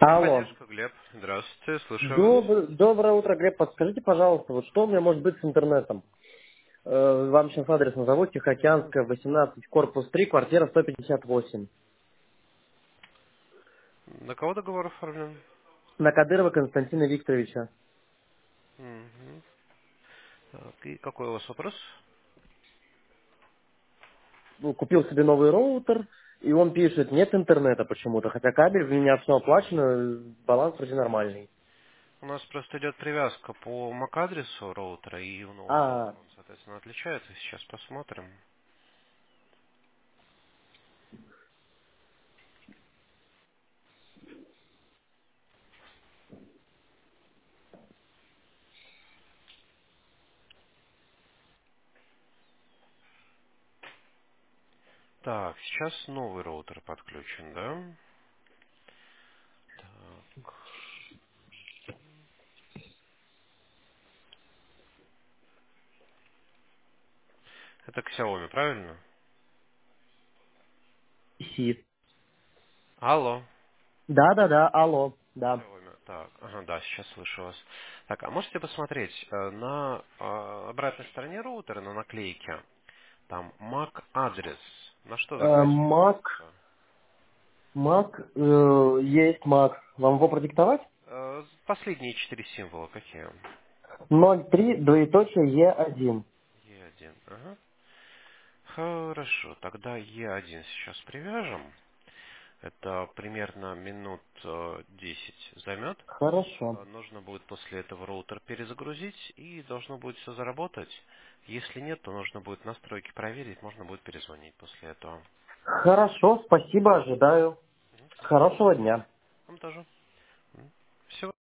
Алло. Техподдержка, Глеб. Здравствуйте, слушаю вас. Доброе утро, Глеб. Подскажите, пожалуйста, вот что у меня может быть с интернетом? Вам сейчас адрес назову. Тихоокеанская, 18, корпус 3, квартира 158. На кого договор оформлен? На Кадырова Константина Викторовича. Мгм. Так, и какой у вас вопрос? Ну, купил себе новый роутер, и он пишет, нет интернета почему-то, хотя кабель у меня все оплачено, баланс вроде нормальный. У нас просто идет привязка по MAC-адресу роутера, и у нового А, роутера он, соответственно, отличается. Сейчас посмотрим. Так, сейчас новый роутер подключен, да? Так, это Xiaomi, правильно? си. Алло. Да, алло, да. Xiaomi. Так, ага, да, сейчас слышу вас. Так, а можете посмотреть на обратной стороне роутера, на наклейке, там MAC-адрес. На что Мак, заканчивается? есть Мак. Вам его продиктовать? Последние 4 символа какие? 03, двоеточие, Е1. Е1. Ага. Хорошо, тогда Е1 сейчас привяжем. Это примерно минут 10 займет. Хорошо. Нужно будет после этого роутер перезагрузить и должно будет все заработать. Если нет, то нужно будет настройки проверить, можно будет перезвонить после этого. Хорошо, спасибо, ожидаю. Мгм, всё. Хорошего дня. Вам тоже. Все.